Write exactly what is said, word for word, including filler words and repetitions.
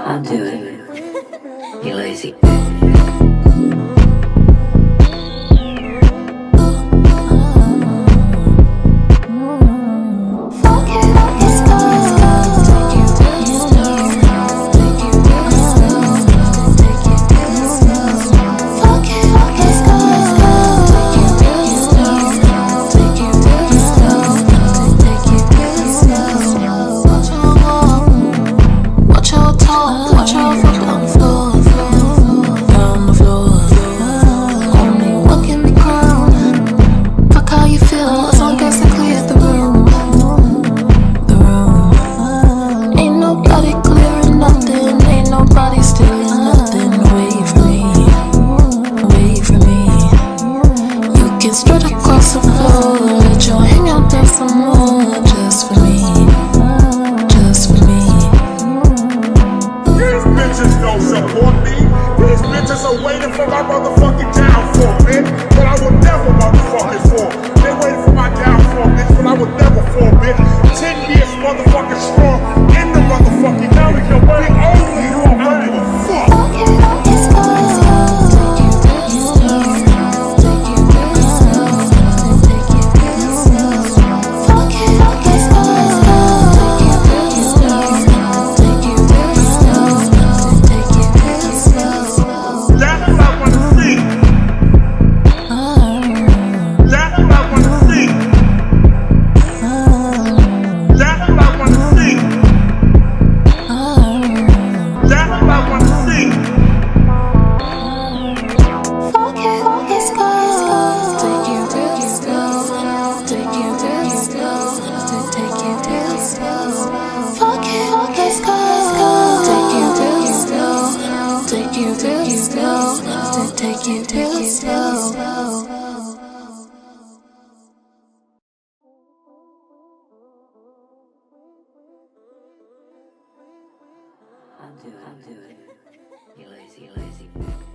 I'll do it. You lazy. Straight across the floor, let your hang out there some more, just for me, just for me. These bitches don't support me. These bitches are waiting for my motherfucking downfall, bitch. But I will never motherfucking fall. They waiting for my downfall, bitch, but I will never fall, bitch. Ten years motherfucking strong in the motherfucking now we can big only you don't give a fuck. Take you real slow. I'll do it. I'll do it. You lazy, you lazy.